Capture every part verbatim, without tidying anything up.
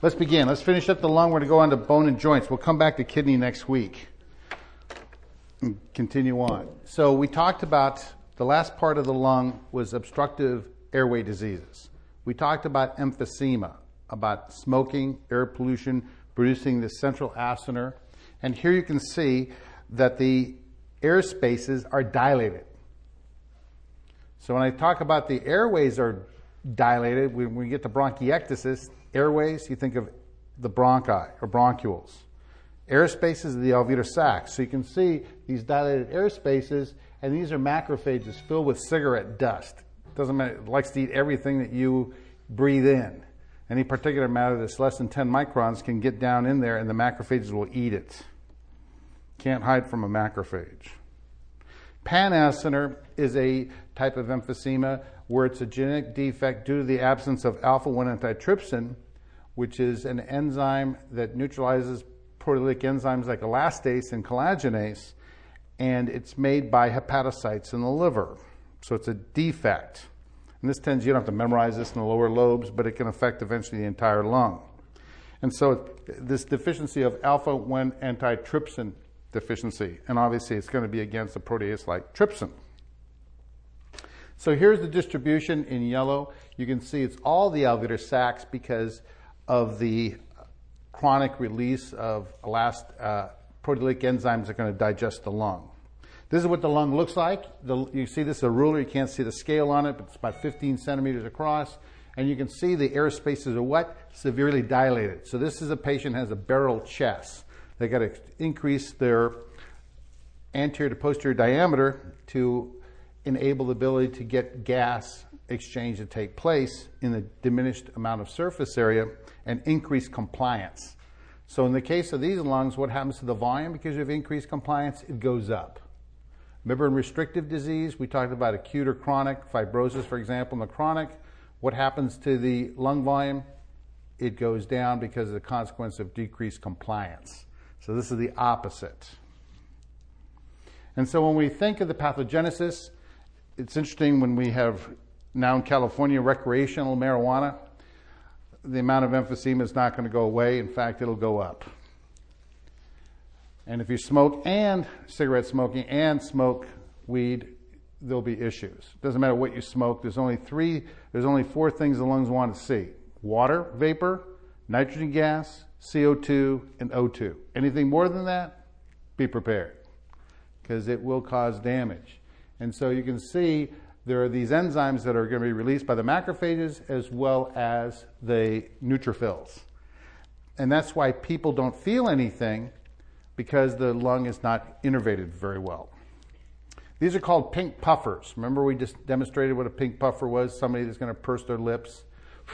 Let's begin. Let's finish up the lung. We're going to go on to bone and joints. We'll come back to kidney next week and continue on. So we talked about the last part of the lung was obstructive airway diseases. We talked about emphysema, about smoking, air pollution, producing the central acinar. And here you can see that the air spaces are dilated. So when I talk about the airways are dilated, when we get to bronchiectasis, airways, you think of the bronchi or bronchioles. Air spaces are the alveolar sacs. So you can see these dilated air spaces, and these are macrophages filled with cigarette dust. It doesn't matter, it likes to eat everything that you breathe in. Any particular matter that's less than ten microns can get down in there, and the macrophages will eat it. Can't hide from a macrophage. Panacinar is a type of emphysema where it's a genetic defect due to the absence of alpha one antitrypsin, which is an enzyme that neutralizes proteolytic enzymes like elastase and collagenase, and it's made by hepatocytes in the liver. So it's a defect. And this tends, you don't have to memorize this in the lower lobes, but it can affect eventually the entire lung. And so this deficiency of alpha one antitrypsin deficiency, and obviously it's going to be against a protease like trypsin. So here's the distribution in yellow. You can see it's all the alveolar sacs because of the chronic release of elast, uh, proteolytic enzymes that are going to digest the lung. This is what the lung looks like. The, you see this is a ruler. You can't see the scale on it, but it's about fifteen centimeters across. And you can see the air spaces are what? Severely dilated. So this is a patient who has a barrel chest. They got to increase their anterior to posterior diameter to enable the ability to get gas exchange to take place in a diminished amount of surface area and increase compliance. So in the case of these lungs, what happens to the volume? Because you have increased compliance, it goes up. Remember in restrictive disease, we talked about acute or chronic, fibrosis, for example, in the chronic. What happens to the lung volume? It goes down because of the consequence of decreased compliance. So this is the opposite. And so when we think of the pathogenesis, it's interesting when we have now in California recreational marijuana, the amount of emphysema is not going to go away. In fact, it'll go up. And if you smoke and cigarette smoking and smoke weed, there'll be issues. Doesn't matter what you smoke. There's only three, there's only four things the lungs want to see. Water vapor, nitrogen gas, C O two, and O two. Anything more than that, be prepared, because it will cause damage. And so you can see there are these enzymes that are going to be released by the macrophages as well as the neutrophils. And that's why people don't feel anything, because the lung is not innervated very well. These are called pink puffers. Remember we just demonstrated what a pink puffer was? Somebody that's going to purse their lips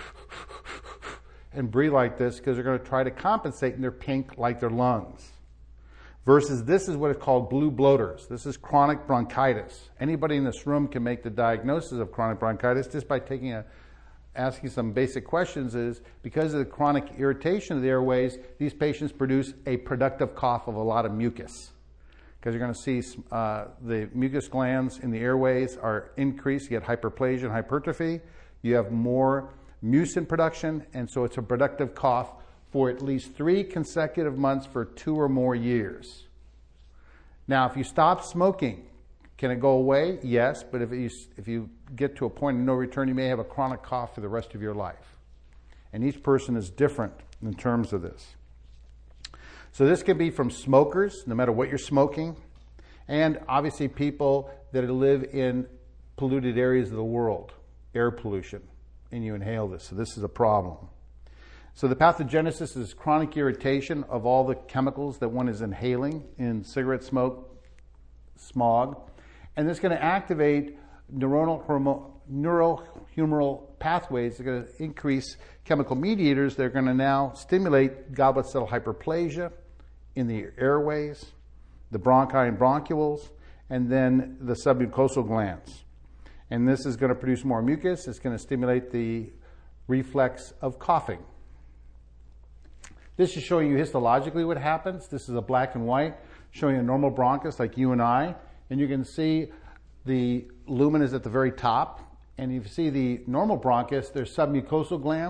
and breathe like this because they're going to try to compensate, and they're pink like their lungs. Versus this is what is called blue bloaters. This is chronic bronchitis. Anybody in this room can make the diagnosis of chronic bronchitis just by taking a, asking some basic questions. Is because of the chronic irritation of the airways, these patients produce a productive cough of a lot of mucus. Because you're going to see uh, the mucus glands in the airways are increased. You get hyperplasia and hypertrophy. You have more mucin production, and so it's a productive cough for at least three consecutive months for two or more years. Now, if you stop smoking, can it go away? Yes, but if you, if you get to a point of no return, you may have a chronic cough for the rest of your life. And each person is different in terms of this. So this can be from smokers, no matter what you're smoking, and obviously people that live in polluted areas of the world, air pollution, and you inhale this. So this is a problem. So the pathogenesis is chronic irritation of all the chemicals that one is inhaling in cigarette smoke, smog. And it's going to activate neuronal hormo- neurohumoral pathways. They're going to increase chemical mediators. They're going to now stimulate goblet cell hyperplasia in the airways, the bronchi and bronchioles, and then the submucosal glands. And this is going to produce more mucus. It's going to stimulate the reflex of coughing. This is showing you histologically what happens. This is a black and white showing a normal bronchus like you and I. And you can see the lumen is at the very top. And you see the normal bronchus, there's submucosal glands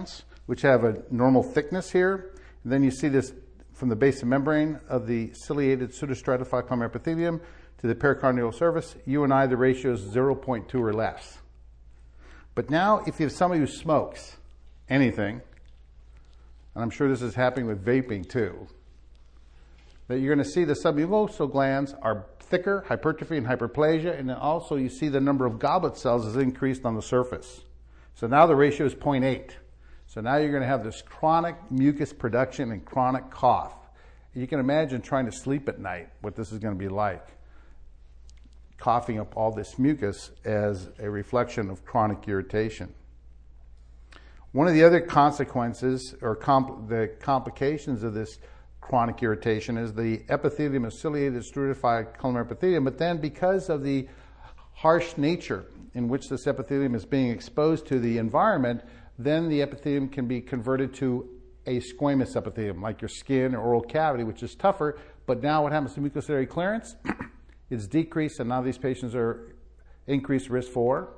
which have a normal thickness here. And then you see this from the basal membrane of the ciliated pseudostratified columnar epithelium to the pericardial surface. You and I, the ratio is zero point two or less. But now, if you have somebody who smokes anything, and I'm sure this is happening with vaping too, that you're going to see the submucosal glands are thicker, hypertrophy and hyperplasia, and then also you see the number of goblet cells is increased on the surface. So now the ratio is zero point eight. So now you're going to have this chronic mucus production and chronic cough. You can imagine trying to sleep at night, what this is going to be like. Coughing up all this mucus as a reflection of chronic irritation. One of the other consequences or compl- the complications of this chronic irritation is the epithelium is ciliated stratified columnar epithelium, but then because of the harsh nature in which this epithelium is being exposed to the environment, then the epithelium can be converted to a squamous epithelium, like your skin or oral cavity, which is tougher. But now what happens to mucociliary clearance? It's decreased, and now these patients are increased risk for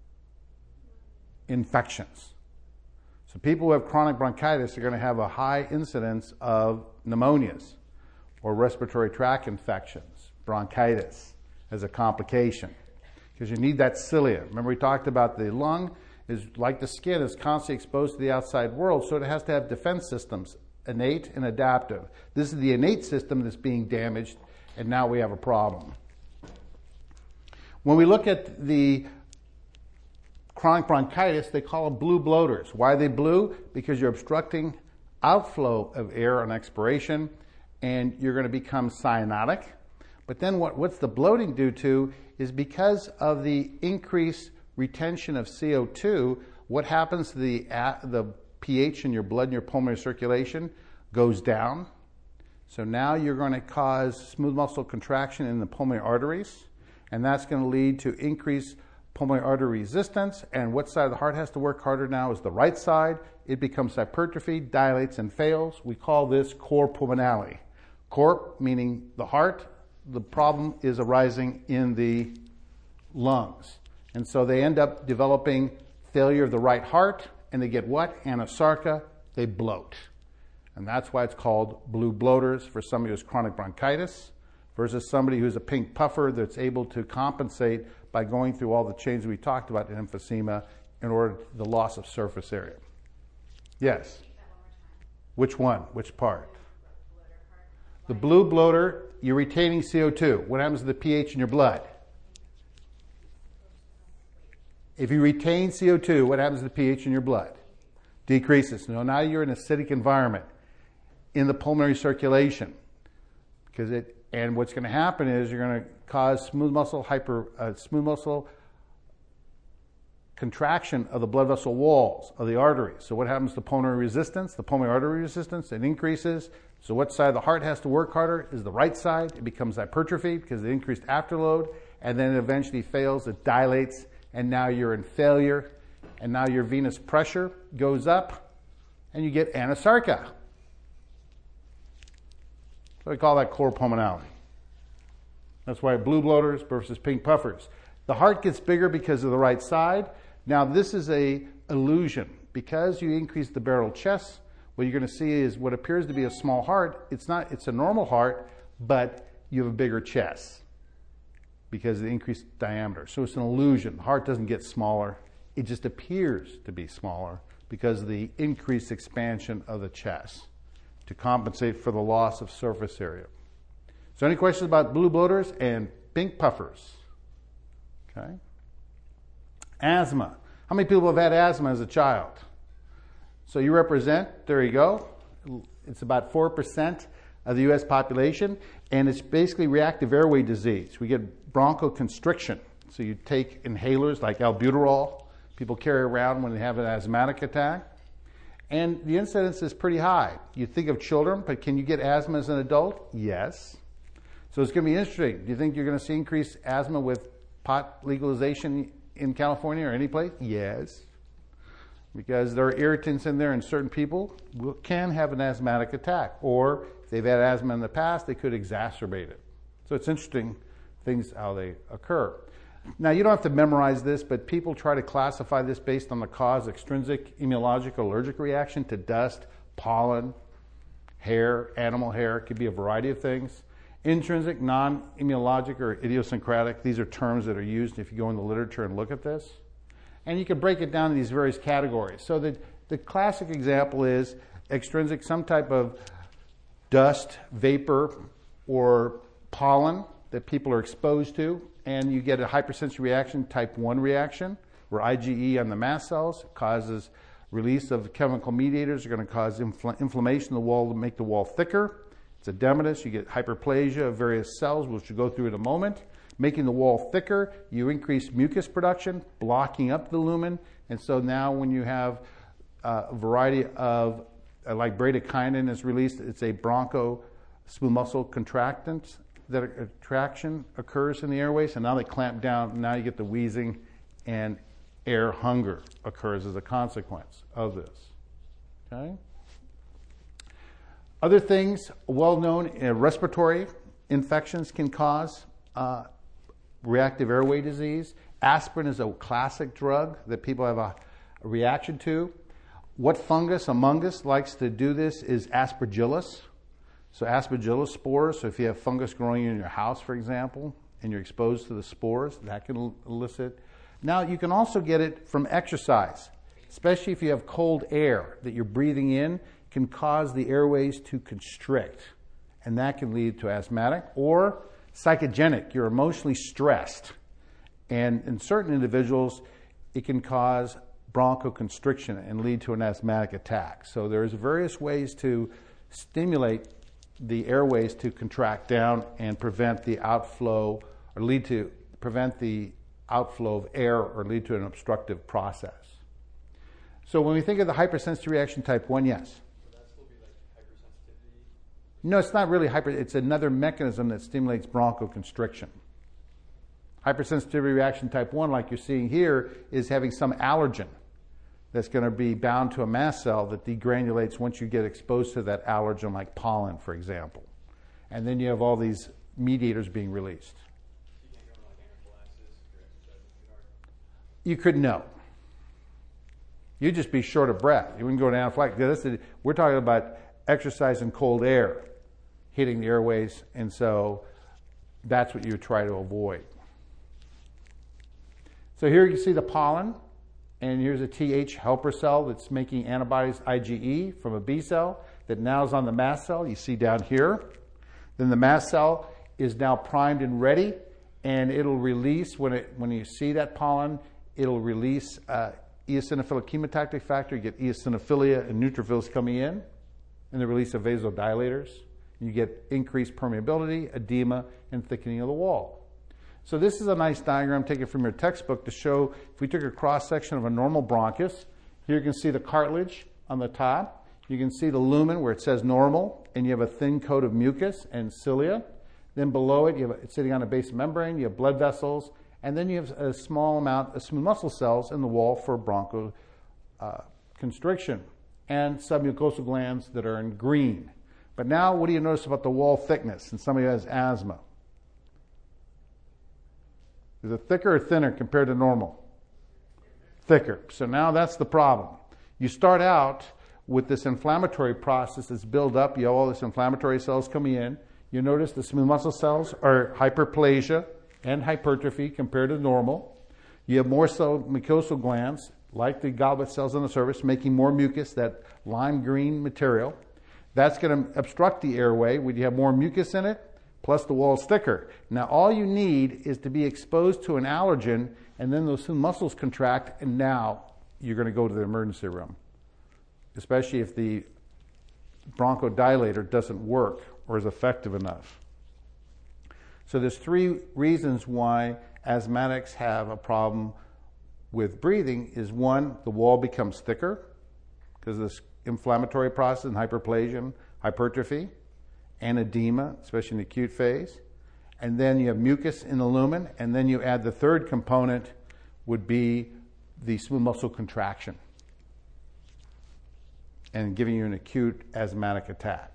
infections. So people who have chronic bronchitis are going to have a high incidence of pneumonias or respiratory tract infections, bronchitis as a complication, because you need that cilia. Remember we talked about the lung is like the skin, is constantly exposed to the outside world, so it has to have defense systems, innate and adaptive. This is the innate system that's being damaged, and now we have a problem. When we look at the chronic bronchitis, they call them blue bloaters. Why are they blue? Because you're obstructing outflow of air on expiration, and you're going to become cyanotic. But then what, what's the bloating due to is because of the increased retention of C O two, what happens to the, the pH in your blood and your pulmonary circulation goes down. So now you're going to cause smooth muscle contraction in the pulmonary arteries, and that's going to lead to increased pulmonary artery resistance. And what side of the heart has to work harder now is the right side. It becomes hypertrophy, dilates, and fails. We call this cor pulmonale. Cor meaning the heart. The problem is arising in the lungs. And so they end up developing failure of the right heart, and they get what? Anasarca. They bloat. And that's why it's called blue bloaters for somebody who has chronic bronchitis versus somebody who's a pink puffer that's able to compensate by going through all the changes we talked about in emphysema in order to the loss of surface area. Yes? Which one? Which part? The blue bloater, you're retaining C O two. What happens to the pH in your blood? If you retain C O two, what happens to the pH in your blood? Decreases. So now you're in an acidic environment in the pulmonary circulation. Because it, and what's going to happen is you're going to cause smooth muscle hyper, uh, smooth muscle contraction of the blood vessel walls of the arteries. So what happens to pulmonary resistance? The pulmonary artery resistance, it increases. So what side of the heart has to work harder is the right side. It becomes hypertrophy because of the increased afterload, and then it eventually fails. It dilates, and now you're in failure, and now your venous pressure goes up, and you get anasarca. So we call that cor pulmonale. That's why blue bloaters versus pink puffers. The heart gets bigger because of the right side. Now this is a illusion. Because you increase the barrel chest, what you're going to see is what appears to be a small heart. It's not, it's a normal heart, but you have a bigger chest because of the increased diameter. So it's an illusion. The heart doesn't get smaller. It just appears to be smaller because of the increased expansion of the chest to compensate for the loss of surface area. So any questions about blue bloaters and pink puffers? Okay. Asthma. How many people have had asthma as a child? So you represent, there you go. It's about four percent of the U S population, and it's basically reactive airway disease. We get bronchoconstriction. So you take inhalers like albuterol, people carry around when they have an asthmatic attack. And the incidence is pretty high. You think of children, but can you get asthma as an adult? Yes. So it's going to be interesting. Do you think you're going to see increased asthma with pot legalization in California or any place? Yes. Because there are irritants in there, and certain people will, can have an asthmatic attack. Or if they've had asthma in the past, they could exacerbate it. So it's interesting things how they occur. Now, you don't have to memorize this, but people try to classify this based on the cause: extrinsic, immunologic, allergic reaction to dust, pollen, hair, animal hair. It could be a variety of things. Intrinsic, non-immunologic, or idiosyncratic. These are terms that are used if you go in the literature and look at this. And you can break it down in these various categories. So the, the classic example is extrinsic, some type of dust, vapor, or pollen that people are exposed to, and you get a hypersensory reaction, type one reaction, where IgE on the mast cells causes release of chemical mediators, are going to cause infl- inflammation of the wall to make the wall thicker. It's edematous. You get hyperplasia of various cells, which we'll go through in a moment. Making the wall thicker, you increase mucus production, blocking up the lumen, and so now when you have uh, a variety of, uh, like bradykinin is released, it's a broncho smooth muscle contractant, that attraction occurs in the airways, and now they clamp down, and now you get the wheezing, and air hunger occurs as a consequence of this. Okay? Other things well known, uh, respiratory infections can cause uh, reactive airway disease. Aspirin is a classic drug that people have a, a reaction to. What fungus among us likes to do this is Aspergillus. So Aspergillus spores, so if you have fungus growing in your house, for example, and you're exposed to the spores, that can elicit. Now, you can also get it from exercise, especially if you have cold air that you're breathing in, can cause the airways to constrict, and that can lead to asthmatic. Or psychogenic, you're emotionally stressed, and in certain individuals, it can cause bronchoconstriction and lead to an asthmatic attack. So there's various ways to stimulate the airways to contract down and prevent the outflow, or lead to prevent the outflow of air, or lead to an obstructive process. So when we think of the hypersensitivity reaction type one, yes? Would that still be like hypersensitivity? No, it's not really hyper, it's another mechanism that stimulates bronchoconstriction. Hypersensitivity reaction type one, like you're seeing here, is having some allergen that's going to be bound to a mast cell that degranulates once you get exposed to that allergen, like pollen, for example. And then you have all these mediators being released. You can't go on like anaphylaxis or exercise too hard? You could know. You'd just be short of breath. You wouldn't go to anaphylaxis. We're talking about exercise in cold air hitting the airways, and so that's what you would try to avoid. So here you see the pollen. And here's a T H helper cell that's making antibodies IgE from a B cell that now is on the mast cell. You see down here. Then the mast cell is now primed and ready, and it'll release, when it when you see that pollen, it'll release uh, eosinophilic chemotactic factor. You get eosinophilia and neutrophils coming in, and the release of vasodilators. You get increased permeability, edema, and thickening of the wall. So this is a nice diagram taken from your textbook to show if we took a cross-section of a normal bronchus. Here you can see the cartilage on the top. You can see the lumen where it says normal, and you have a thin coat of mucus and cilia. Then below it, you have, it's sitting on a basement membrane, you have blood vessels, and then you have a small amount of smooth muscle cells in the wall for bronchoconstriction, uh, constriction, and submucosal glands that are in green. But now, what do you notice about the wall thickness in somebody who has asthma? Is it thicker or thinner compared to normal? Thicker. So now that's the problem. You start out with this inflammatory process that's built up. You have all these inflammatory cells coming in. You notice the smooth muscle cells are hyperplasia and hypertrophy compared to normal. You have more cell mucosal glands, like the goblet cells on the surface, making more mucus, that lime green material. That's going to obstruct the airway. When you have more mucus in it, plus the wall's thicker. Now, all you need is to be exposed to an allergen, and then those muscles contract, and now you're going to go to the emergency room, especially if the bronchodilator doesn't work or is effective enough. So there's three reasons why asthmatics have a problem with breathing. Is one, the wall becomes thicker because of this inflammatory process and hyperplasia, hypertrophy, and edema, especially in the acute phase. And then you have mucus in the lumen, and then you add the third component would be the smooth muscle contraction and giving you an acute asthmatic attack.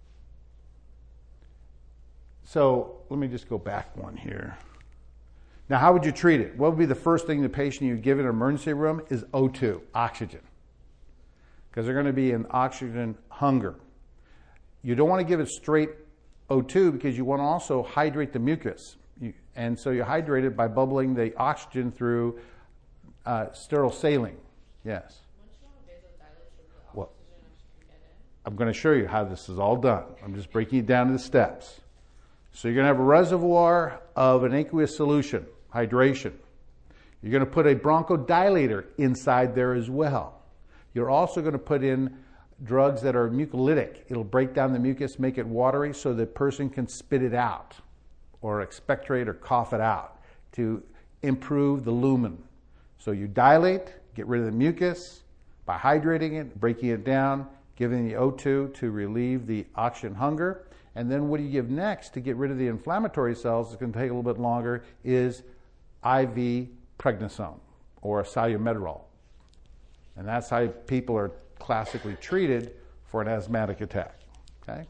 So let me just go back one here. Now, how would you treat it? What would be the first thing the patient you give in an emergency room is O two, oxygen, because they're going to be in oxygen hunger. You don't want to give it straight O two because you want to also hydrate the mucus. You, and so you hydrate it by bubbling the oxygen through uh, sterile saline. Yes? Well, I'm going to show you how this is all done. I'm just breaking it down to the steps. So you're going to have a reservoir of an aqueous solution, hydration. You're going to put a bronchodilator inside there as well. You're also going to put in drugs that are mucolytic. It'll break down the mucus, make it watery so the person can spit it out or expectorate or cough it out to improve the lumen. So you dilate, get rid of the mucus by hydrating it, breaking it down, giving the O two to relieve the oxygen hunger. And then what do you give next to get rid of the inflammatory cells? It's going to take a little bit longer, is I V prednisone or salmeterol. And that's how people are classically treated for an asthmatic attack. Okay?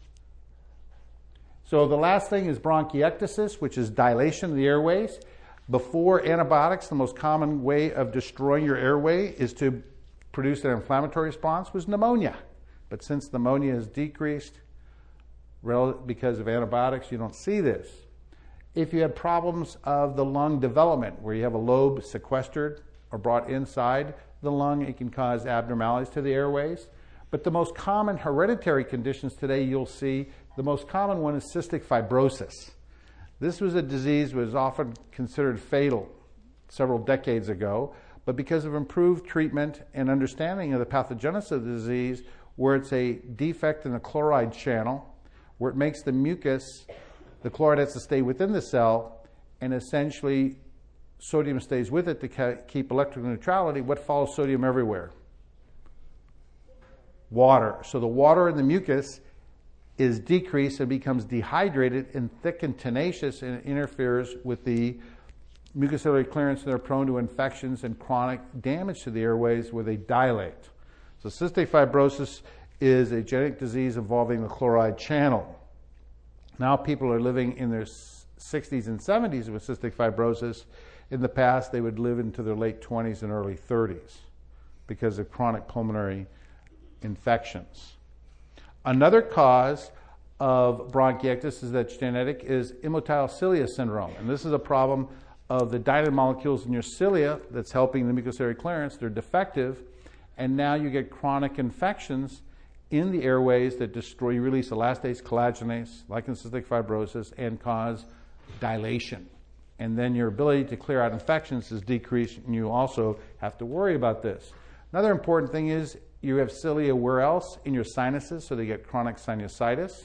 So the last thing is bronchiectasis, which is dilation of the airways. Before antibiotics, the most common way of destroying your airway is to produce an inflammatory response was pneumonia. But since pneumonia has decreased because of antibiotics, you don't see this. If you have problems of the lung development, where you have a lobe sequestered or brought inside the lung, it can cause abnormalities to the airways. But the most common hereditary conditions today you'll see, the most common one is cystic fibrosis. This was a disease that was often considered fatal several decades ago, but because of improved treatment and understanding of the pathogenesis of the disease, where it's a defect in the chloride channel, where it makes the mucus, the chloride has to stay within the cell, and essentially sodium stays with it to keep electrical neutrality. What follows sodium everywhere? Water. So the water in the mucus is decreased and becomes dehydrated and thick and tenacious, and it interferes with the mucociliary clearance, and they're prone to infections and chronic damage to the airways where they dilate. So cystic fibrosis is a genetic disease involving the chloride channel. Now people are living in their sixties and seventies with cystic fibrosis. In the past, they would live into their late twenties and early thirties because of chronic pulmonary infections. Another cause of bronchiectasis that's genetic is immotile cilia syndrome. And this is a problem of the dilated molecules in your cilia that's helping the mucociliary clearance. They're defective, and now you get chronic infections in the airways that destroy, you release elastase, collagenase, like in cystic fibrosis, and cause dilation. And then your ability to clear out infections is decreased, and you also have to worry about this. Another important thing is you have cilia where else? In your sinuses, so they get chronic sinusitis.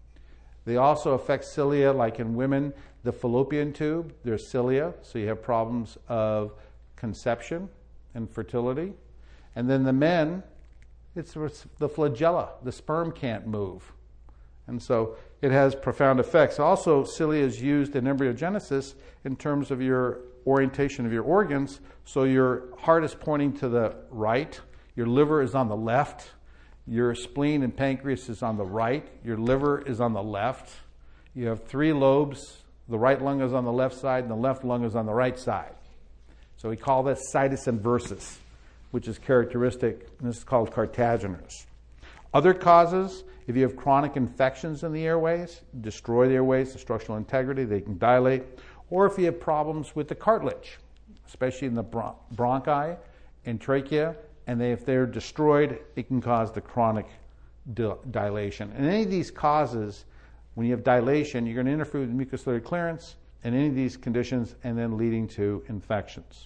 They also affect cilia, like in women, the fallopian tube, there's cilia, so you have problems of conception and fertility. And then the men, it's the flagella. The sperm can't move. And so it has profound effects. Also, cilia is used in embryogenesis in terms of your orientation of your organs. So your heart is pointing to the right, your liver is on the left, your spleen and pancreas is on the right, your liver is on the left. You have three lobes. The right lung is on the left side, and the left lung is on the right side. So we call that situs inversus, which is characteristic, and this is called Cartaginers. Other causes, if you have chronic infections in the airways, destroy the airways, the structural integrity, they can dilate. Or if you have problems with the cartilage, especially in the bron- bronchi and trachea, and they, if they're destroyed, it can cause the chronic di- dilation. And any of these causes, when you have dilation, you're going to interfere with mucociliary clearance and any of these conditions, and then leading to infections.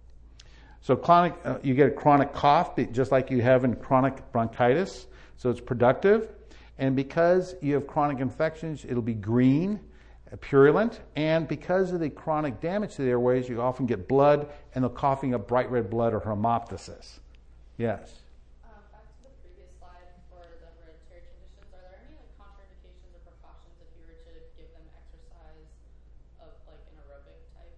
So chronic, uh, you get a chronic cough, just like you have in chronic bronchitis. So it's productive. And because you have chronic infections, it'll be green, purulent. And because of the chronic damage to the airways, you often get blood, and the coughing up bright red blood or hemoptysis. Yes? Uh, back to the previous slide for the hereditary conditions. Are there any like contraindications or precautions if you were to give them exercise of like an aerobic type?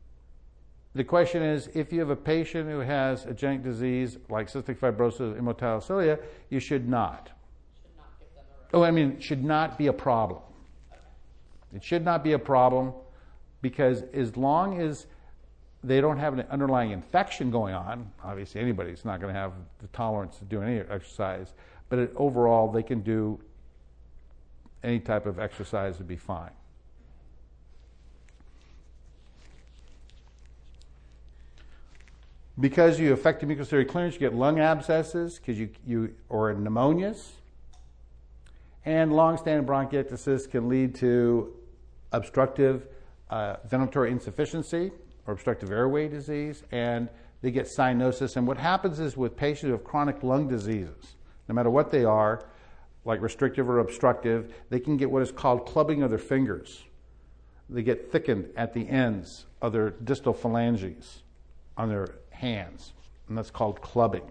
The question is, if you have a patient who has a genetic disease like cystic fibrosis, immotile cilia, you should not. Should not give them aerobic. Oh, I mean, it should not be a problem. Okay. It should not be a problem. because as long as they don't have an underlying infection going on, obviously anybody's not going to have the tolerance to do any exercise, but it, overall they can do any type of exercise would be fine. Because you affect the mucociliary clearance, you get lung abscesses, because you, you or pneumonias, and long-standing bronchiectasis can lead to obstructive uh, ventilatory insufficiency or obstructive airway disease, and they get cyanosis. And what happens is with patients who have chronic lung diseases, no matter what they are, like restrictive or obstructive, they can get what is called clubbing of their fingers. They get thickened at the ends of their distal phalanges on their hands, and that's called clubbing,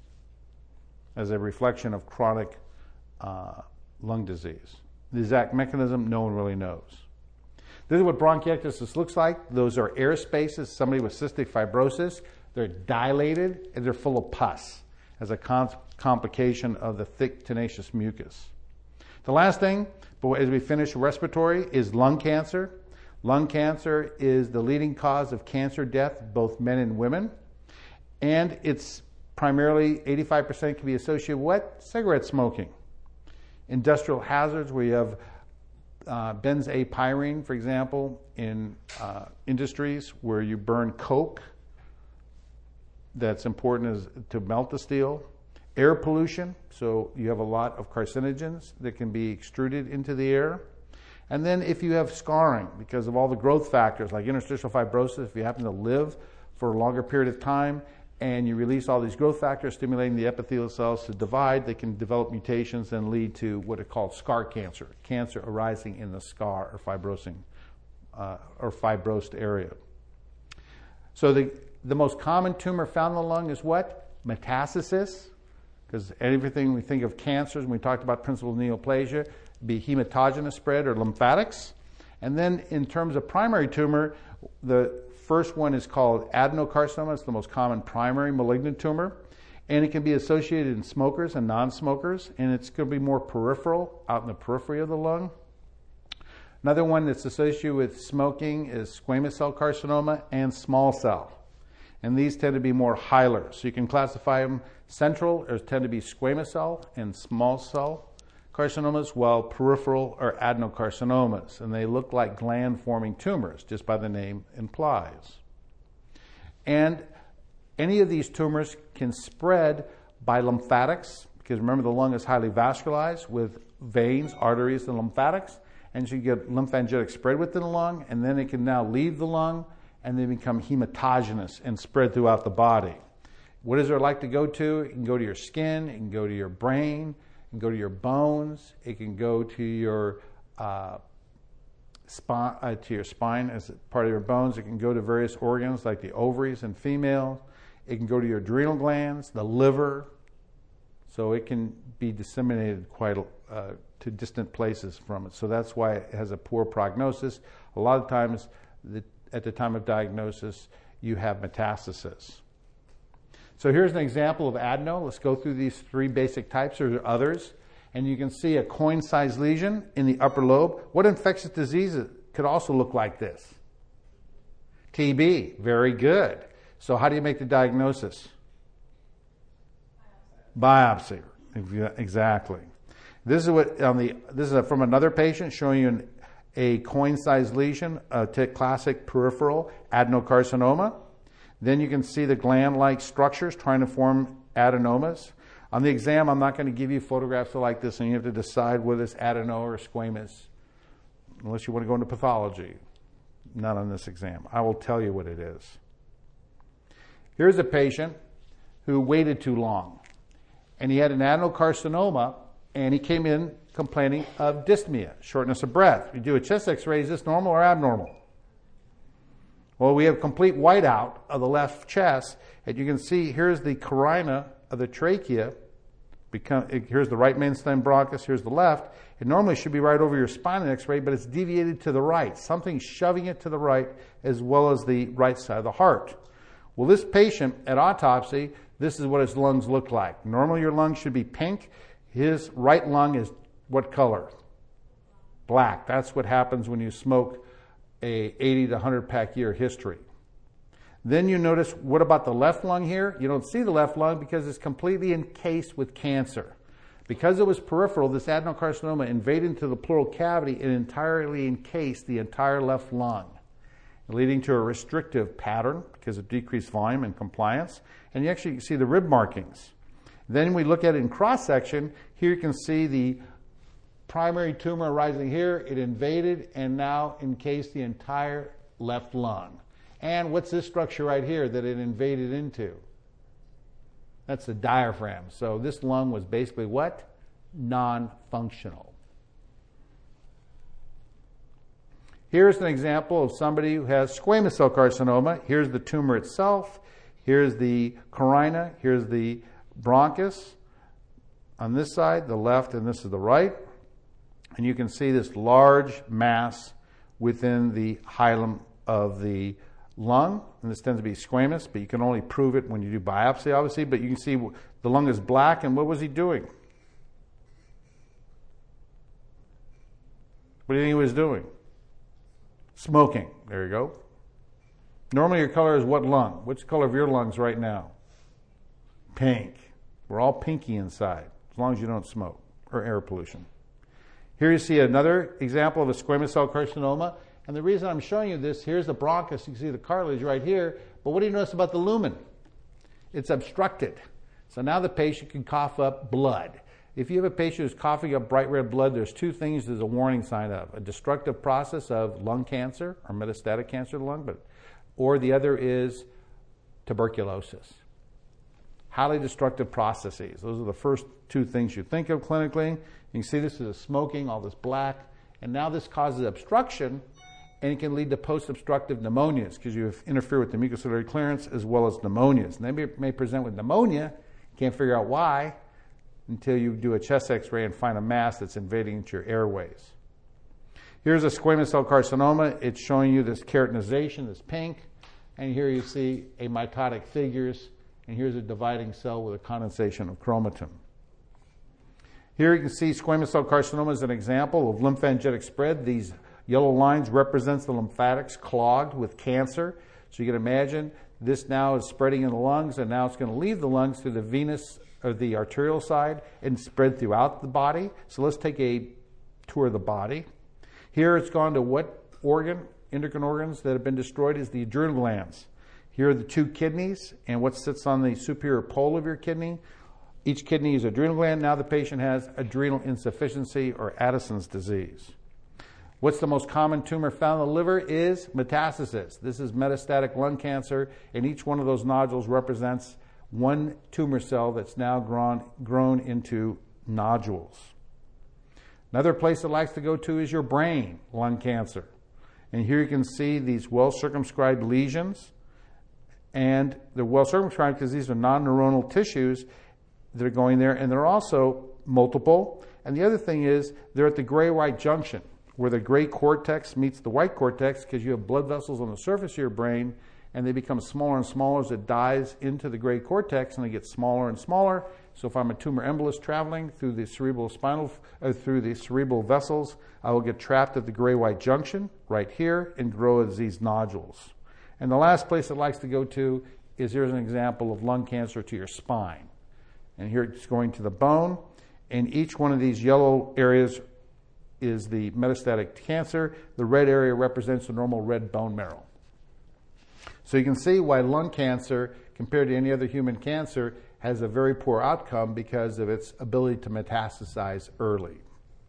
as a reflection of chronic uh, lung disease. The exact mechanism, no one really knows. This is what bronchiectasis looks like. Those are air spaces. Somebody with cystic fibrosis, they're dilated and they're full of pus as a con- complication of the thick, tenacious mucus. The last thing, but as we finish respiratory, is lung cancer. Lung cancer is the leading cause of cancer death, both men and women. And it's primarily, eighty-five percent can be associated with what? Cigarette smoking. Industrial hazards, where you have uh, benzapyrene, for example, in uh, industries where you burn coke, that's important as to melt the steel. Air pollution, so you have a lot of carcinogens that can be extruded into the air. And then if you have scarring, because of all the growth factors like interstitial fibrosis, if you happen to live for a longer period of time and you release all these growth factors stimulating the epithelial cells to divide, they can develop mutations and lead to what are called scar cancer, cancer arising in the scar or fibrosing uh, or fibrosed area. So the, the most common tumor found in the lung is what? Metastasis, because everything we think of cancers, when we talked about principal neoplasia, be hematogenous spread or lymphatics. And then in terms of primary tumor, the first one is called adenocarcinoma. It's the most common primary malignant tumor. And it can be associated in smokers and non-smokers. And it's going to be more peripheral, out in the periphery of the lung. Another one that's associated with smoking is squamous cell carcinoma and small cell. And these tend to be more hilar. So you can classify them central, or tend to be squamous cell and small cell carcinomas, while peripheral are adenocarcinomas, and they look like gland-forming tumors, just by the name implies. And any of these tumors can spread by lymphatics, because remember the lung is highly vascularized with veins, arteries, and lymphatics, and so you get lymphangitic spread within the lung, and then it can now leave the lung, and they become hematogenous and spread throughout the body. What is there like to go to? It can go to your skin, it can go to your brain, it can go to your bones, it can go to your uh, spine, uh, to your spine as part of your bones. It can go to various organs like the ovaries in females. It can go to your adrenal glands, the liver. So it can be disseminated quite uh, to distant places from it. So that's why it has a poor prognosis. A lot of times, the, at the time of diagnosis, you have metastasis. So here's an example of adeno. Let's go through these three basic types. There are others. And you can see a coin-sized lesion in the upper lobe. What infectious diseases could also look like this? T B. Very good. So how do you make the diagnosis? Biopsy. Biopsy. Exactly. This is what on the. This is from another patient showing you an, a coin-sized lesion, a t- classic peripheral adenocarcinoma. Then you can see the gland-like structures trying to form adenomas. On the exam, I'm not going to give you photographs like this, and you have to decide whether it's adeno or squamous, unless you want to go into pathology. Not on this exam. I will tell you what it is. Here's a patient who waited too long, and he had an adenocarcinoma, and he came in complaining of dyspnea, shortness of breath. You do a chest x-ray, is this normal or abnormal? Well, we have complete whiteout of the left chest, and you can see here's the carina of the trachea. Become, here's the right mainstem bronchus, here's the left. It normally should be right over your spine in x-ray, but it's deviated to the right. Something's shoving it to the right as well as the right side of the heart. Well, this patient at autopsy, this is what his lungs look like. Normally your lungs should be pink. His right lung is what color? Black. That's what happens when you smoke a eighty to one hundred pack year history. Then you notice, what about the left lung here? You don't see the left lung because it's completely encased with cancer. Because it was peripheral, this adenocarcinoma invaded into the pleural cavity and entirely encased the entire left lung, leading to a restrictive pattern because of decreased volume and compliance. And you actually see the rib markings. Then we look at it in cross-section. Here you can see the primary tumor arising here. It invaded and now encased the entire left lung. And what's this structure right here that it invaded into? That's the diaphragm. So this lung was basically what? Non-functional. Here's an example of somebody who has squamous cell carcinoma. Here's the tumor itself. Here's the carina. Here's the bronchus on this side, the left, and this is the right. And you can see this large mass within the hilum of the lung, and this tends to be squamous, but you can only prove it when you do biopsy, obviously. But you can see the lung is black, and what was he doing? What do you think he was doing? Smoking. There you go. Normally your color is what lung? Which color of your lungs right now? Pink. We're all pinky inside, as long as you don't smoke or air pollution. Here you see another example of a squamous cell carcinoma. And the reason I'm showing you this, here's the bronchus. You can see the cartilage right here. But what do you notice about the lumen? It's obstructed. So now the patient can cough up blood. If you have a patient who's coughing up bright red blood, there's two things there's a warning sign of. A destructive process of lung cancer or metastatic cancer of the lung, but, or the other is tuberculosis. Highly destructive processes. Those are the first two things you think of clinically. You can see this is a smoking, all this black. And now this causes obstruction, and it can lead to post-obstructive pneumonias because you interfere with the mucociliary clearance as well as pneumonias. And they may, may present with pneumonia, can't figure out why until you do a chest x-ray and find a mass that's invading into your airways. Here's a squamous cell carcinoma. It's showing you this keratinization, this pink, and here you see a mitotic figures, and here's a dividing cell with a condensation of chromatin. Here you can see squamous cell carcinoma as an example of lymphangitic spread. These yellow lines represents the lymphatics clogged with cancer. So you can imagine this now is spreading in the lungs, and now it's going to leave the lungs through the venous or the arterial side and spread throughout the body. So let's take a tour of the body. Here it's gone to what organ? Endocrine organs that have been destroyed is the adrenal glands. Here are the two kidneys and what sits on the superior pole of your kidney. Each kidney is adrenal gland. Now the patient has adrenal insufficiency or Addison's disease. What's the most common tumor found in the liver is metastasis. This is metastatic lung cancer, and each one of those nodules represents one tumor cell that's now grown, grown into nodules. Another place it likes to go to is your brain, lung cancer. And here you can see these well-circumscribed lesions, and they're well-circumscribed because these are non-neuronal tissues that are going there, and they're also multiple. And the other thing is they're at the gray-white junction, where the gray cortex meets the white cortex because you have blood vessels on the surface of your brain, and they become smaller and smaller as it dies into the gray cortex, and they get smaller and smaller. So if I'm a tumor embolus traveling through the cerebral spinal, uh, through the cerebral vessels, I will get trapped at the gray-white junction right here and grow as these nodules. And the last place it likes to go to is, here's an example of lung cancer to your spine. And here it's going to the bone, and each one of these yellow areas is the metastatic cancer. The red area represents the normal red bone marrow. So you can see why lung cancer, compared to any other human cancer, has a very poor outcome because of its ability to metastasize early.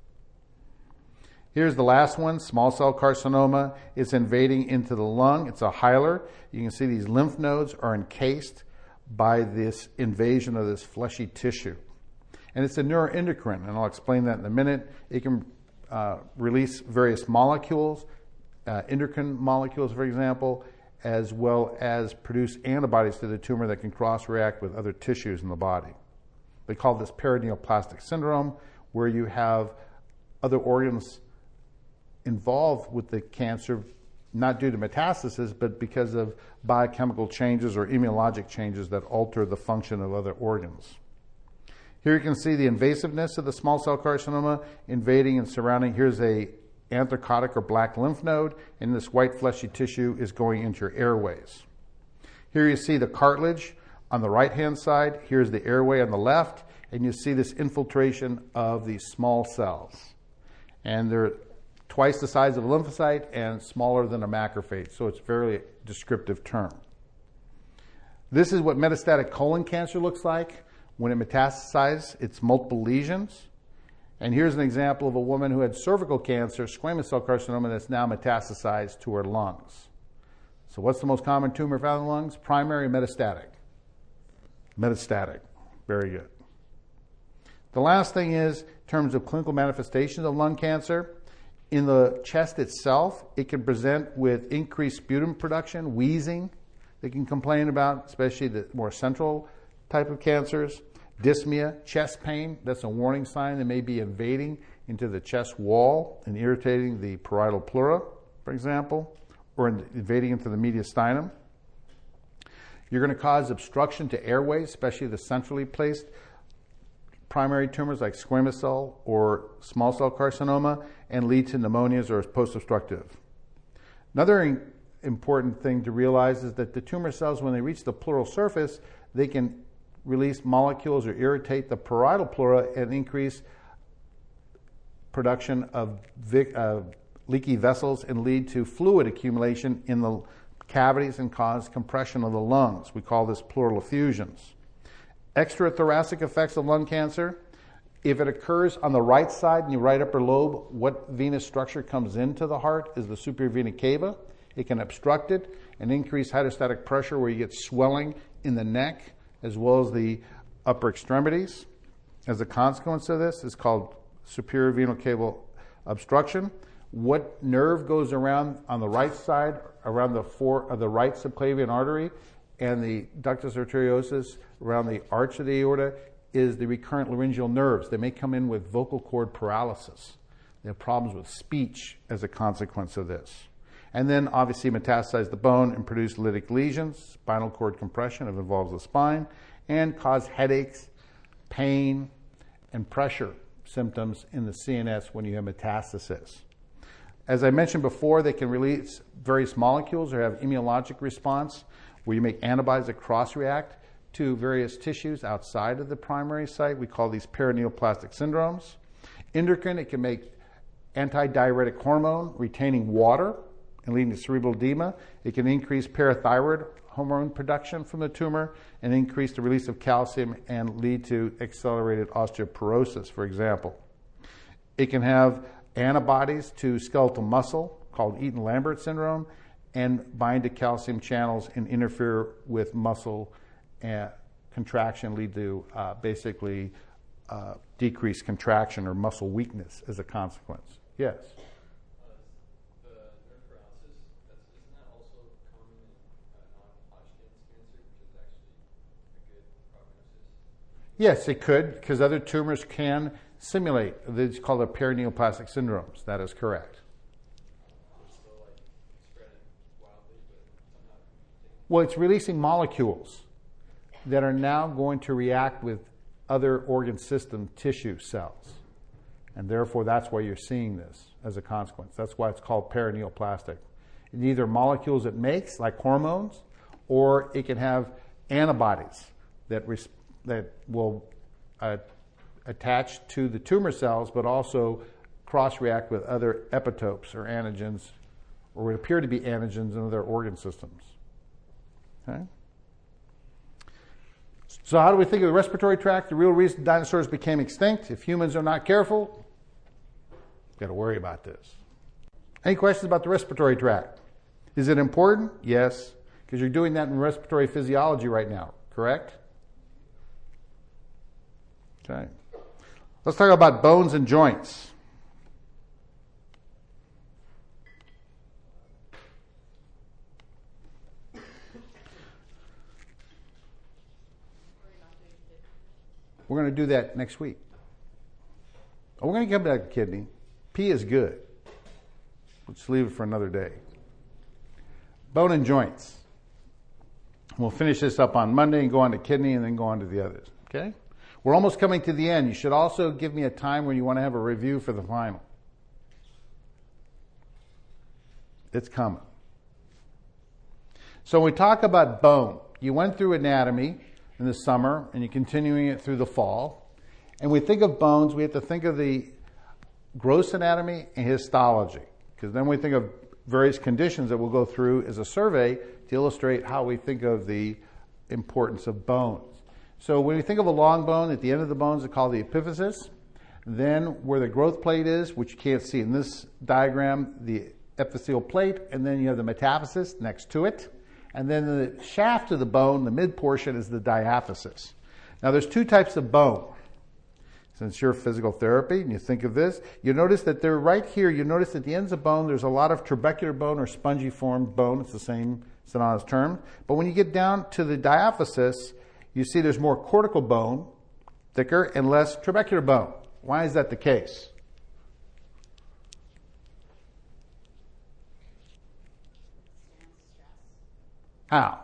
Here's the last one, small cell carcinoma. It's invading into the lung. It's a hilar. You can see these lymph nodes are encased by this invasion of this fleshy tissue. And it's a neuroendocrine, and I'll explain that in a minute. It can uh, release various molecules, uh, endocrine molecules, for example, as well as produce antibodies to the tumor that can cross-react with other tissues in the body. They call this paraneoplastic syndrome, where you have other organs involved with the cancer, not due to metastasis, but because of biochemical changes or immunologic changes that alter the function of other organs. Here you can see the invasiveness of the small cell carcinoma invading and surrounding. Here's a anthracotic or black lymph node, and this white fleshy tissue is going into your airways. Here you see the cartilage on the right-hand side. Here's the airway on the left, and you see this infiltration of these small cells. And they're twice the size of a lymphocyte and smaller than a macrophage, so it's a very descriptive term. This is what metastatic colon cancer looks like. When it metastasizes, it's multiple lesions. And here's an example of a woman who had cervical cancer, squamous cell carcinoma, that's now metastasized to her lungs. So what's the most common tumor found in the lungs? Primary metastatic. Metastatic. Very good. The last thing is, in terms of clinical manifestations of lung cancer, in the chest itself, it can present with increased sputum production, wheezing, they can complain about, especially the more central type of cancers. Dyspnea, chest pain, that's a warning sign. They may be invading into the chest wall and irritating the parietal pleura, for example, or invading into the mediastinum. You're going to cause obstruction to airways, especially the centrally placed primary tumors like squamous cell or small cell carcinoma, and lead to pneumonias or post-obstructive. Another important thing to realize is that the tumor cells, when they reach the pleural surface, they can release molecules or irritate the parietal pleura and increase production of vic, uh, leaky vessels and lead to fluid accumulation in the cavities and cause compression of the lungs. We call this pleural effusions. Extrathoracic effects of lung cancer. If it occurs on the right side in your right upper lobe, what venous structure comes into the heart is the superior vena cava. It can obstruct it and increase hydrostatic pressure where you get swelling in the neck as well as the upper extremities. As a consequence of this, it's called superior venal cava obstruction. What nerve goes around on the right side, around the four of the right subclavian artery, and the ductus arteriosus around the arch of the aorta is the recurrent laryngeal nerves. They may come in with vocal cord paralysis. They have problems with speech as a consequence of this. And then obviously metastasize the bone and produce lytic lesions, spinal cord compression if it involves the spine, and cause headaches, pain, and pressure symptoms in the C N S when you have metastasis. As I mentioned before, they can release various molecules or have immunologic response where you make antibodies that cross-react to various tissues outside of the primary site. We call these paraneoplastic syndromes. Endocrine, it can make antidiuretic hormone retaining water and leading to cerebral edema. It can increase parathyroid hormone production from the tumor and increase the release of calcium and lead to accelerated osteoporosis, for example. It can have antibodies to skeletal muscle called Eaton-Lambert syndrome and bind to calcium channels and interfere with muscle uh, contraction, lead to uh, basically uh, decreased contraction or muscle weakness as a consequence. Yes? Yes, it could, because other tumors can simulate. It's called the paraneoplastic syndromes. That is correct. Well, it's releasing molecules that are now going to react with other organ system tissue cells. And therefore, that's why you're seeing this as a consequence. That's why it's called paraneoplastic. It's either molecules it makes, like hormones, or it can have antibodies that respond that will uh, attach to the tumor cells, but also cross-react with other epitopes or antigens, or would appear to be antigens in other organ systems. Okay? So how do we think of the respiratory tract? The real reason dinosaurs became extinct, if humans are not careful, you've got to worry about this. Any questions about the respiratory tract? Is it important? Yes, because you're doing that in respiratory physiology right now, correct? Okay. Let's talk about bones and joints. We're going to do that next week. Oh, we're going to come back to kidney. P is good. Let's leave it for another day. Bone and joints. We'll finish this up on Monday and go on to kidney and then go on to the others. Okay? We're almost coming to the end. You should also give me a time when you want to have a review for the final. It's coming. So when we talk about bone, you went through anatomy in the summer and you're continuing it through the fall. And we think of bones, we have to think of the gross anatomy and histology, because then we think of various conditions that we'll go through as a survey to illustrate how we think of the importance of bones. So when we think of a long bone, at the end of the bones is called the epiphysis. Then where the growth plate is, which you can't see in this diagram, the epiphyseal plate, and then you have the metaphysis next to it. And then the shaft of the bone, the mid portion, is the diaphysis. Now there's two types of bone. Since you're physical therapy and you think of this, you notice that they're right here. You notice at the ends of bone, there's a lot of trabecular bone or spongy-formed bone. It's the same synonymous term. But when you get down to the diaphysis, you see there's more cortical bone, thicker, and less trabecular bone. Why is that the case? How?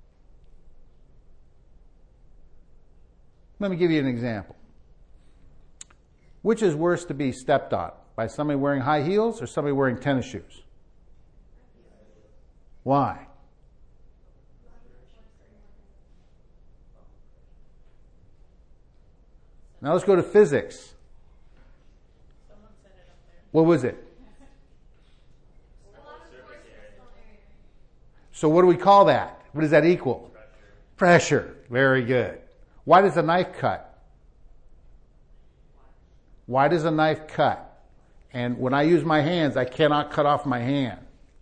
Let me give you an example. Which is worse to be stepped on? By somebody wearing high heels or somebody wearing tennis shoes? Why? Now let's go to physics. What was it? So what do we call that? What does that equal? Pressure. Pressure. Very good. Why does a knife cut? Why does a knife cut? And when I use my hands, I cannot cut off my hand.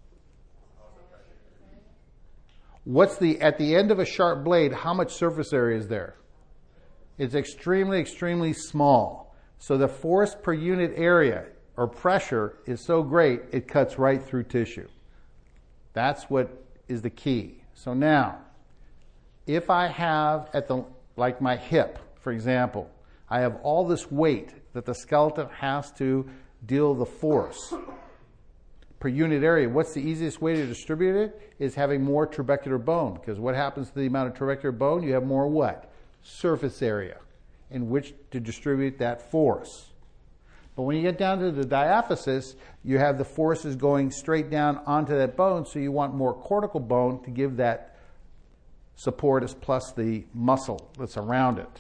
What's the, at the end of a sharp blade, how much surface area is there? It's extremely, extremely small. So the force per unit area or pressure is so great, it cuts right through tissue. That's what is the key. So now, if I have at the, like my hip, for example, I have all this weight that the skeleton has to deal the force per unit area. What's the easiest way to distribute it? Is having more trabecular bone. Because what happens to the amount of trabecular bone? You have more what? Surface area in which to distribute that force. But when you get down to the diaphysis, you have the forces going straight down onto that bone, so you want more cortical bone to give that support as plus the muscle that's around it.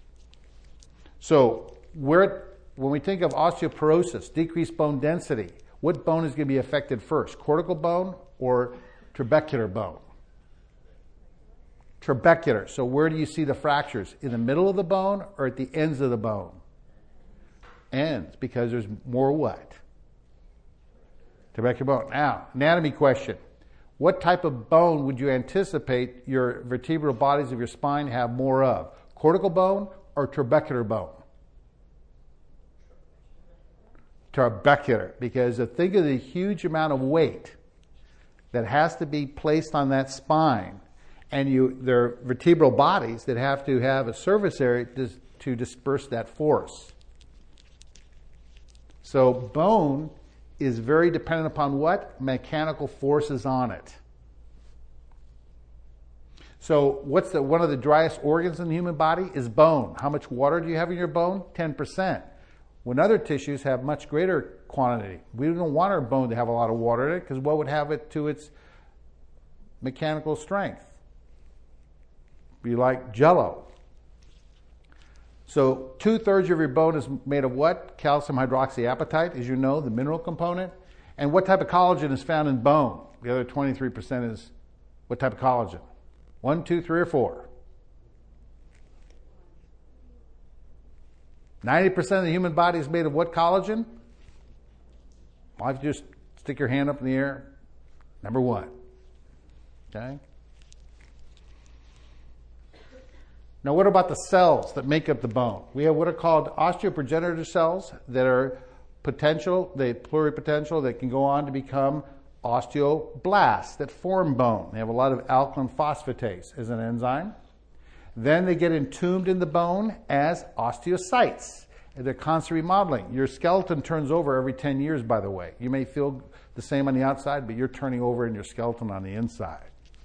So we're, when we think of osteoporosis, decreased bone density, what bone is going to be affected first? Cortical bone or trabecular bone? Trabecular. So where do you see the fractures? In the middle of the bone or at the ends of the bone? Ends, because there's more what? Trabecular bone. Now, anatomy question. What type of bone would you anticipate your vertebral bodies of your spine have more of? Cortical bone or trabecular bone? Trabecular, because think of the huge amount of weight that has to be placed on that spine, and you there are vertebral bodies that have to have a surface area to, to disperse that force. So bone is very dependent upon what? Mechanical forces on it. So what's the one of the driest organs in the human body is bone. How much water do you have in your bone? ten percent. When other tissues have much greater quantity. We don't want our bone to have a lot of water in it, because what would have it to its mechanical strength? Be like Jell-O. So two-thirds of your bone is made of what? Calcium hydroxyapatite, as you know, the mineral component. And what type of collagen is found in bone? The other twenty-three percent is what type of collagen? One, two, three, or four? ninety percent of the human body is made of what collagen? Why don't you just stick your hand up in the air? Number one. Okay? Now, what about the cells that make up the bone? We have what are called osteoprogenitor cells that are potential, they pluripotential, that can go on to become osteoblasts that form bone. They have a lot of alkaline phosphatase as an enzyme. Then they get entombed in the bone as osteocytes. And they're constantly remodeling. Your skeleton turns over every ten years, by the way. You may feel the same on the outside, but you're turning over in your skeleton on the inside.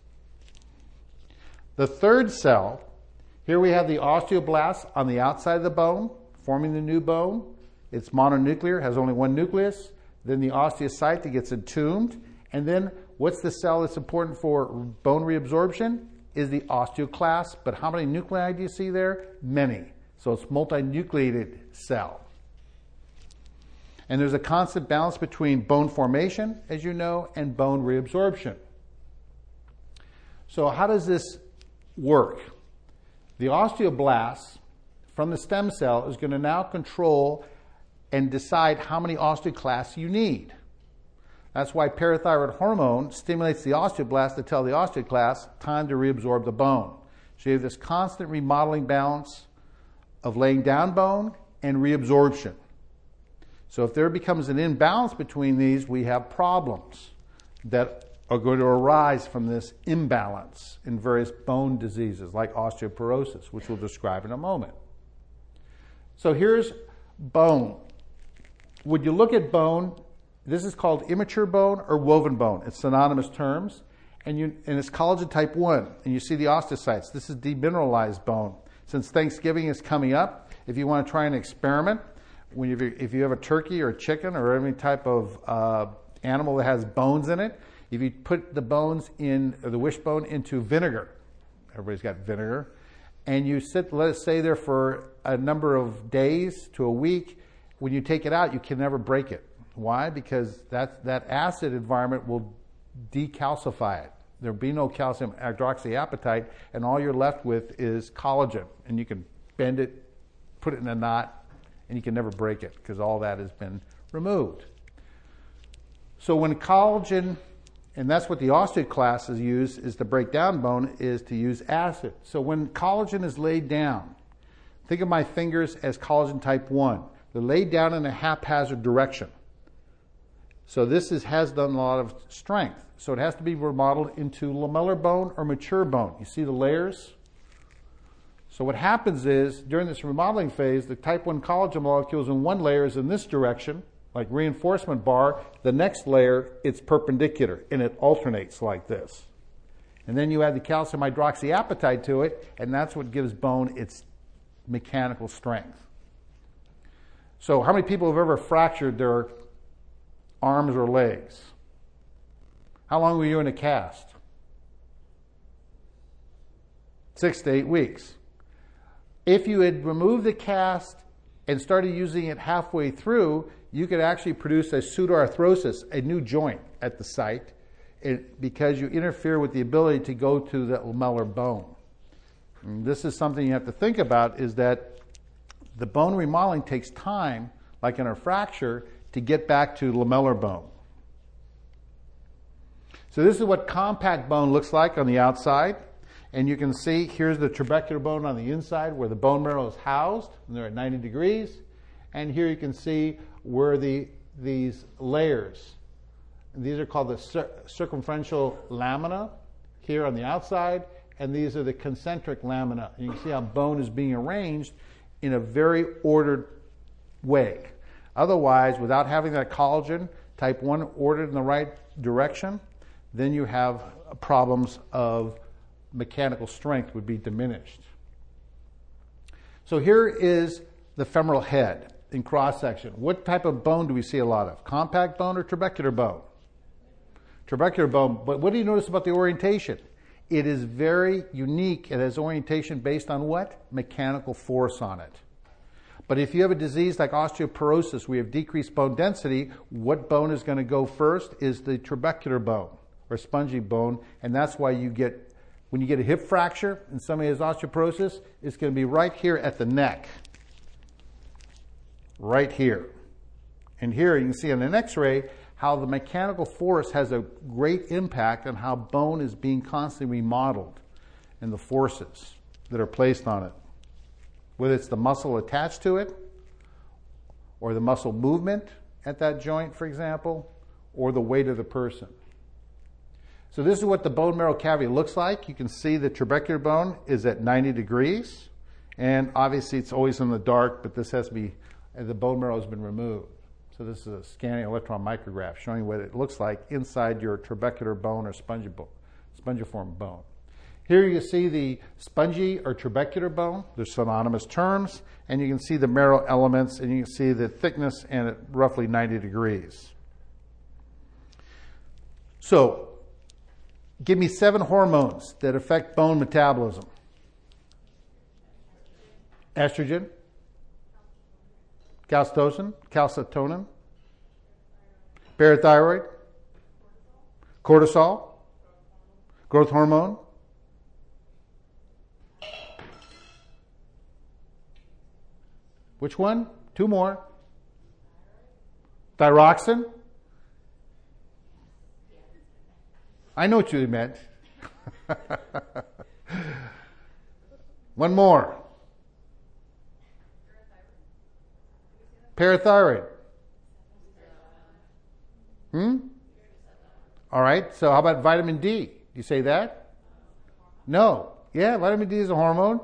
The third cell, here we have the osteoblasts on the outside of the bone, forming the new bone. It's mononuclear, has only one nucleus. Then the osteocyte that gets entombed, And then what's the cell that's important for bone reabsorption? Is the osteoclast. But how many nuclei do you see there? Many. So it's multinucleated cell. And there's a constant balance between bone formation, as you know, and bone reabsorption. So how does this work? The osteoblast from the stem cell is going to now control and decide how many osteoclasts you need. That's why parathyroid hormone stimulates the osteoblast to tell the osteoclast time to reabsorb the bone. So you have this constant remodeling balance of laying down bone and reabsorption. So if there becomes an imbalance between these, we have problems that are going to arise from this imbalance in various bone diseases like osteoporosis, which we'll describe in a moment. So here's bone. Would you look at bone? This is called immature bone or woven bone. It's synonymous terms. And, you, and it's collagen type one. And you see the osteocytes. This is demineralized bone. Since Thanksgiving is coming up, if you want to try an experiment, when you, if you have a turkey or a chicken or any type of uh, animal that has bones in it, if you put the bones in, or the wishbone into vinegar, everybody's got vinegar, and you sit, let it stay there for a number of days to a week, when you take it out, you can never break it. Why? Because that, that acid environment will decalcify it. There'll be no calcium hydroxyapatite, and all you're left with is collagen. And you can bend it, put it in a knot, and you can never break it because all that has been removed. So when collagen, and that's what the osteoclast is used, is to break down bone, is to use acid. So when collagen is laid down, think of my fingers as collagen type one. They're laid down in a haphazard direction. So this is, has done a lot of strength. So it has to be remodeled into lamellar bone or mature bone. You see the layers? So what happens is, during this remodeling phase, the type one collagen molecules in one layer is in this direction, like reinforcement bar. The next layer, it's perpendicular, and it alternates like this. And then you add the calcium hydroxyapatite to it, and that's what gives bone its mechanical strength. So how many people have ever fractured their arms or legs? How long were you in a cast? Six to eight weeks. If you had removed the cast and started using it halfway through, you could actually produce a pseudoarthrosis, a new joint at the site, it, because you interfere with the ability to go to the lamellar bone. And this is something you have to think about, is that the bone remodeling takes time, like in a fracture, to get back to lamellar bone. So this is what compact bone looks like on the outside. And you can see here's the trabecular bone on the inside where the bone marrow is housed, and they're at ninety degrees. And here you can see where the these layers, these are called the cir- circumferential lamina here on the outside, and these are the concentric lamina. And you can see how bone is being arranged in a very ordered way. Otherwise, without having that collagen type one ordered in the right direction, then you have problems of mechanical strength would be diminished. So here is the femoral head in cross-section. What type of bone do we see a lot of? Compact bone or trabecular bone? Trabecular bone. But what do you notice about the orientation? It is very unique. It has orientation based on what? Mechanical force on it. But if you have a disease like osteoporosis, we have decreased bone density, what bone is going to go first is the trabecular bone or spongy bone, and that's why you get, when you get a hip fracture and somebody has osteoporosis, it's going to be right here at the neck. Right here. And here you can see on an x-ray how the mechanical force has a great impact on how bone is being constantly remodeled and the forces that are placed on it. Whether it's the muscle attached to it, or the muscle movement at that joint, for example, or the weight of the person. So this is what the bone marrow cavity looks like. You can see the trabecular bone is at ninety degrees, and obviously it's always in the dark, but this has to be, the bone marrow has been removed. So this is a scanning electron micrograph showing what it looks like inside your trabecular bone or spongy bone, spongiform bone. Here you see the spongy or trabecular bone. They're synonymous terms. And you can see the marrow elements, and you can see the thickness and at roughly ninety degrees. So, give me seven hormones that affect bone metabolism. Estrogen, calcitonin, calcitonin, parathyroid, cortisol, growth hormone, which one? Two more. Thyroxine. I know what you meant. One more. Parathyroid. Hmm? All right, so how about vitamin D? You say that? No. Yeah, vitamin D is a hormone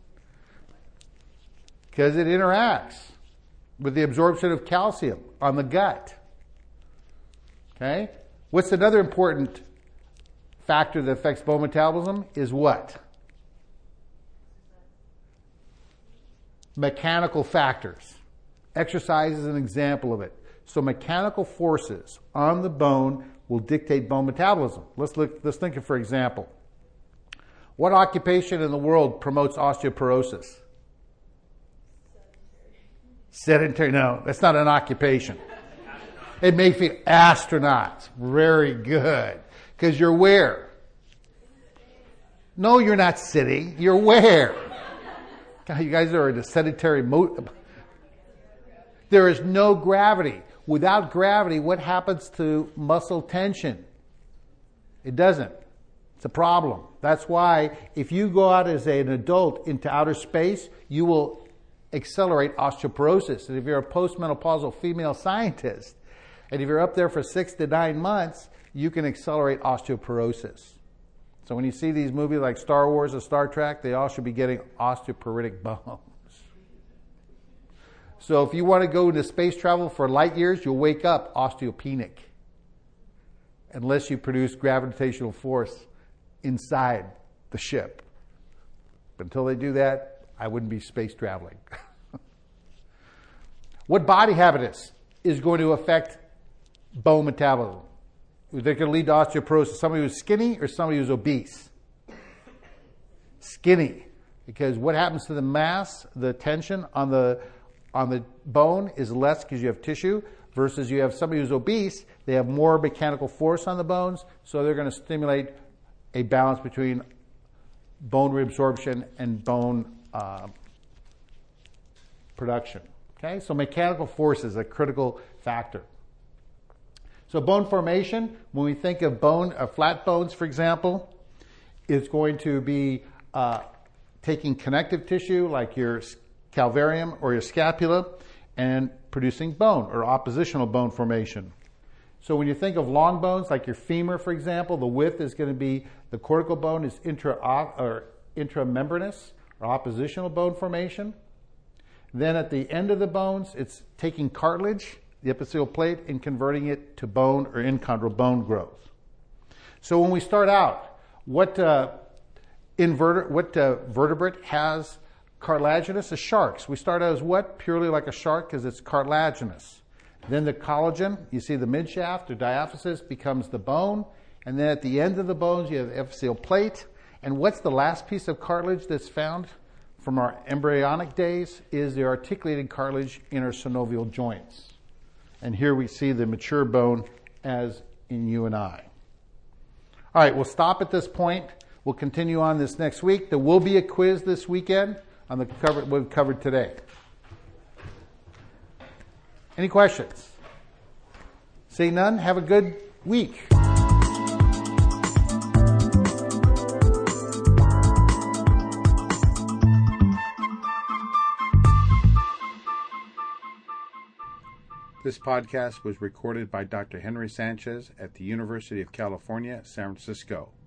because it interacts with the absorption of calcium on the gut. Okay? What's another important factor that affects bone metabolism is what? Mechanical factors. Exercise is an example of it. So mechanical forces on the bone will dictate bone metabolism. Let's look, let's think of, for example, what occupation in the world promotes osteoporosis? Sedentary. No, that's not an occupation. It may feel astronauts. Very good. Because you're where? No, you're not sitting. You're where? God, you guys are in a sedentary mode. There is no gravity. Without gravity, what happens to muscle tension? It doesn't. It's a problem. That's why if you go out as an adult into outer space, you will accelerate osteoporosis. And if you're a postmenopausal female scientist, and if you're up there for six to nine months, you can accelerate osteoporosis. So when you see these movies like Star Wars or Star Trek, they all should be getting osteoporotic bones. So if you want to go into space travel for light years, you'll wake up osteopenic. Unless you produce gravitational force inside the ship. But until they do that, I wouldn't be space traveling. What body habitus is going to affect bone metabolism? They're going to lead to osteoporosis. Somebody who's skinny or somebody who's obese? Skinny. Because what happens to the mass, the tension on the on the bone is less because you have tissue, versus you have somebody who's obese, they have more mechanical force on the bones, so they're going to stimulate a balance between bone reabsorption and bone uh, production. Okay, so mechanical force is a critical factor. So bone formation, when we think of bone, uh, flat bones, for example, it's going to be uh, taking connective tissue like your calvarium or your scapula and producing bone or oppositional bone formation. So when you think of long bones like your femur, for example, the width is going to be, the cortical bone is intra or intramembranous or oppositional bone formation. Then at the end of the bones, it's taking cartilage, the epithelial plate, and converting it to bone or enchondral bone growth. So when we start out, what uh, invert- what uh, vertebrate has cartilaginous? The sharks. We start out as what? Purely like a shark because it's cartilaginous. Then the collagen, you see the midshaft or diaphysis becomes the bone. And then at the end of the bones, you have the epithelial plate. And what's the last piece of cartilage that's found from our embryonic days is the articulated cartilage in our synovial joints. And here we see the mature bone as in you and I. All right, we'll stop at this point. We'll continue on this next week. There will be a quiz this weekend on the cover we've covered today. Any questions? See none? Have a good week. This podcast was recorded by Doctor Henry Sanchez at the University of California, San Francisco.